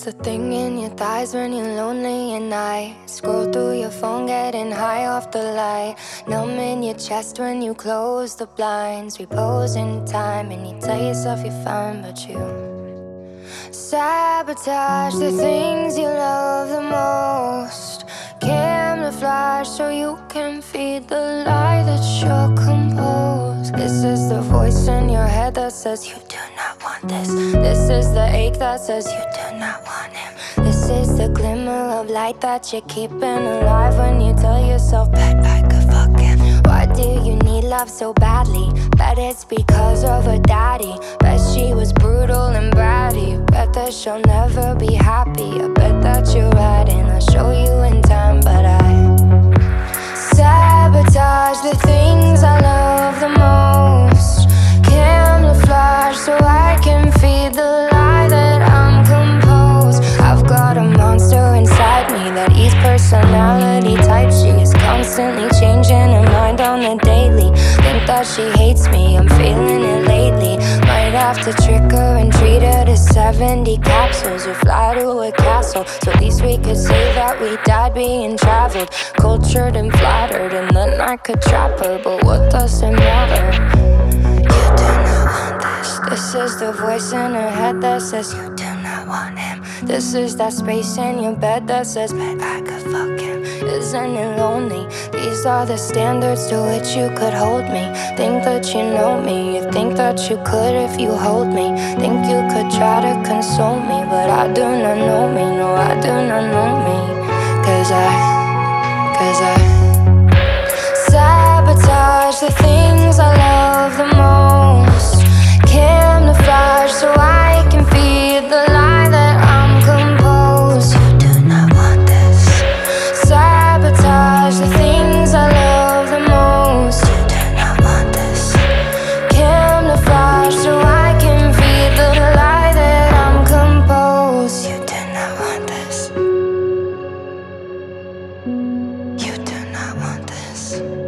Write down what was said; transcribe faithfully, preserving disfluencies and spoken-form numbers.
the thing in your thighs when you're lonely at night. Scroll through your phone, getting high off the light. Numb in your chest when you close the blinds. Repose in time and you tell yourself you're fine, but you sabotage the things you love the most. Camouflage so you can feed the lie that you're composed. This is the voice in your head that says you do not want this. This is the ache that says you do not want him. This is the glimmer of light that you're keeping alive when you tell yourself bet I could fuck him. Why do you need love so badly? Bet it's because of her daddy. Bet she was brutal and bratty. Bet that she'll never be happy. I bet that you're right and I'll show you in time. But I sabotage the things I love the most. Camouflage so I can feed the lie that I'm composed. I've got a monster inside me that eats personality type. She is constantly changing her mind on the daily. Think that she hates me, I'm feeling it lately. Might have to trick her and treat her to seventy capsules or fly to a castle, so at least we could say that we died being traveled, cultured and flattered, and then I could trap her. But what does it matter? You do not want this. This is the voice in her head that says you do not want him. This is that space in your bed that says bet I could fuck him. Isn't it lonely? These are the standards to which you could hold me. Think that you know me. You think that you could if you hold me. Think you could try to console me, but I do not know me. No, I do not know me. Cause I, cause I sabotage the things I love the most. Camouflage so I can feed the lie that I'm composed. You do not want this. Sabotage the things I love the most. You do not want this. Camouflage so I can feed the lie that I'm composed. You do not want this. You do not want this.